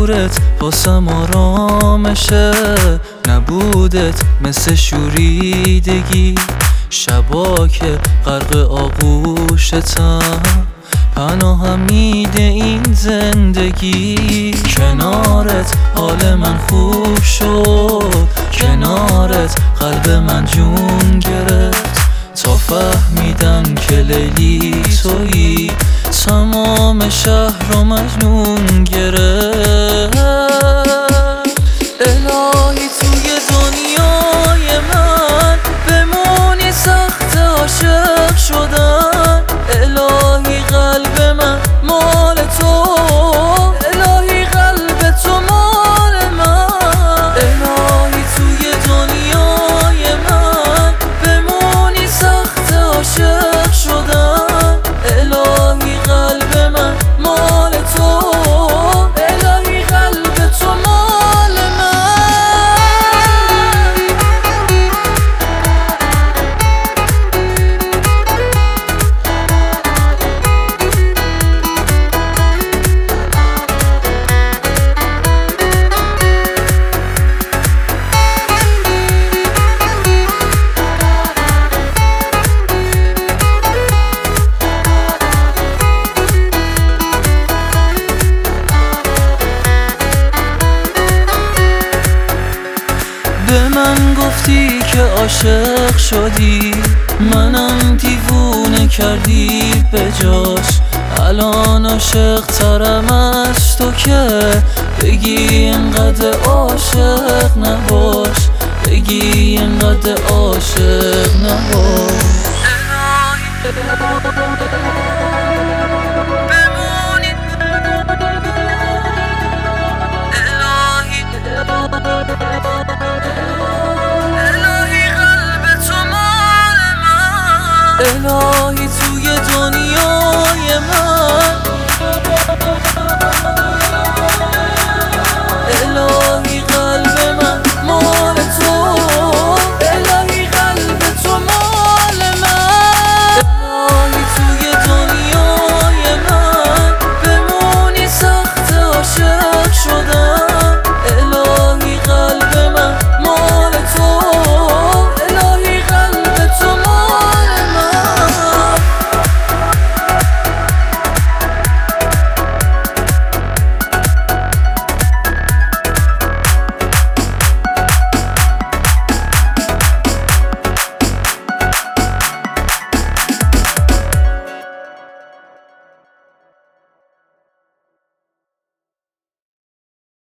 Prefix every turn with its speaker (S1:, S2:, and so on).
S1: حضورت واسم آرامشه، نبودت مثل شوریدگی، شبا که غرق آغوشتم پناهم میده این زندگی. کنارت حال من خوب شد، کنارت قلب من جون گرفت، تا فهمیدم که لیلی تویی، تمام شهر رو مجنون گرفت. الهی توی دنیای من بمونی، سخت عاشق شدن، الهی قلب من مال تو، الهی قلب تو مال من. الهی توی دنیای من بمونی، سخت عاشق شدن، الهی قلب من مال تو، الهی قلب تو مال من. به من گفتی که عاشق شدی، منم دیوونه کردی به جاش، الان عاشق ترم از تو که بگی اینقدر عاشق نباش، بگی اینقدر عاشق نباش. الهی توی دنیای من